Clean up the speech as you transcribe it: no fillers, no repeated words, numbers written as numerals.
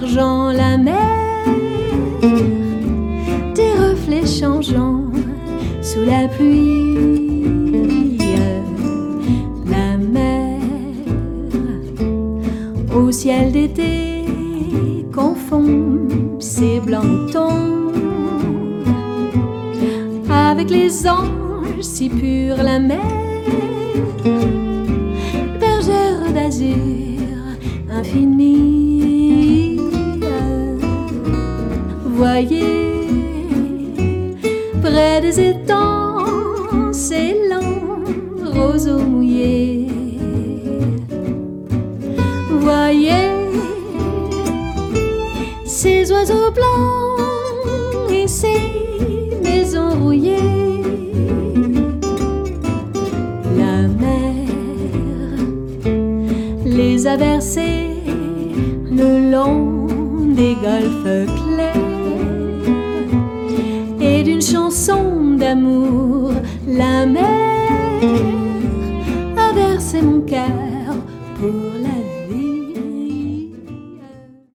d'argent la mer, des reflets changeants sous la pluie. La mer au ciel d'été confond ses blancs tons avec les anges si purs. La mer, bergère d'azur infini. Voyez près des étangs ces lents roseaux mouillés. Voyez ces oiseaux blancs et ces maisons rouillées. La mer les a versés le long des golfes clairs, et d'une chanson d'amour la mer a versé mon cœur pour la